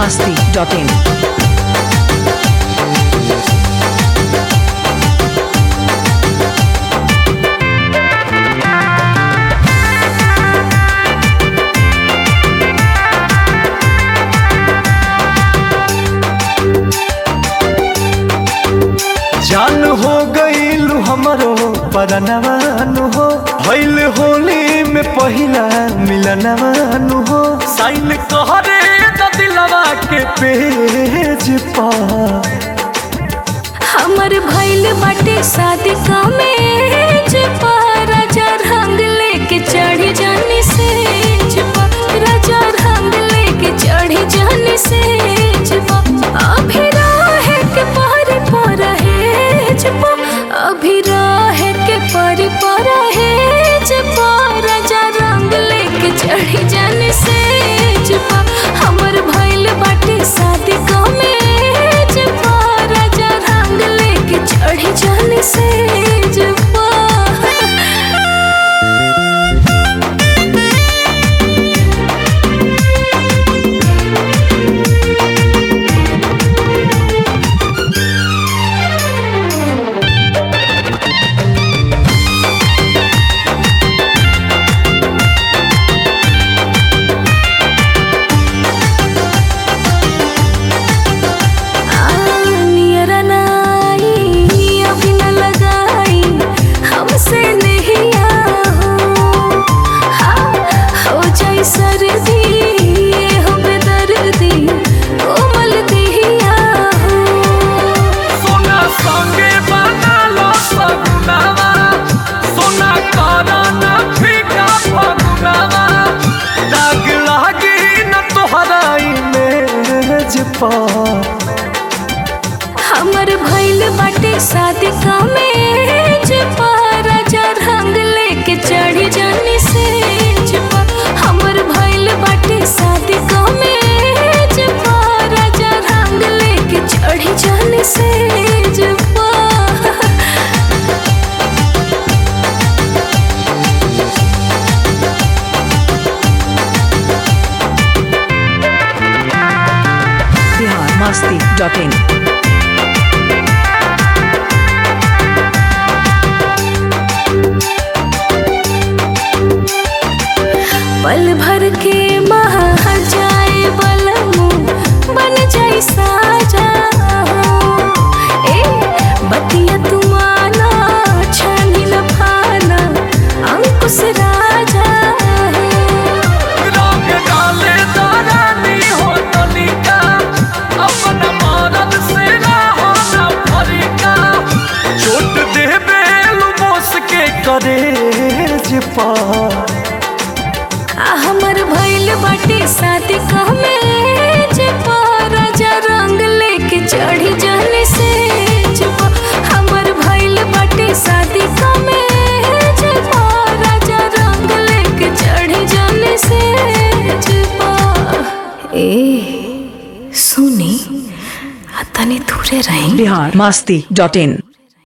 biharmasti.in. जान हो गईल हमरो परनवानु हो भइल होली में पहिला मिलनवानु हो साइन कहरे द दिलवा के पेज पर हमर भइल बाटे शादी का मेज पर राजा रंग लेके चढ़ी जानी सेज पर राजा रंग लेके चढ़ी जानी सेज पर अभी राह के पारी पर हेज पर अभी राह के पारी पर हेज पर राजा रंग लेके चढ़ी जानी सेज पर हमर भइल बाटे शादी का मेज पर राजा रंग लेके चढ़ी जानी सेज पर हमर भइल बाटे शादी का मेज पर राजा रंग लेके चढ़ी जानी सेज पर हमर भइल बाटे शादी का मेज पर राजा रंग लेके चढ़ी जानी सेज पर biharmasti.in. पल भर के महा जाए बलमु बन जाई साजा ए बतिया तुमाना छानी न फाना अंकुश राजा रंग डाले दारानी हो तनिका अपन मरद से रहो ना फरिका चोट देबे लुमोस के करेज पर हमर भइल बाटे शादी का मेज पर राजा रंग लेके चढ़ी जानी सेज पर हमर भइल बाटे शादी का मेज पर राजा रंग लेके चढ़ी जानी सेज पर ए सुनी तनी दूरे रही biharmasti.in.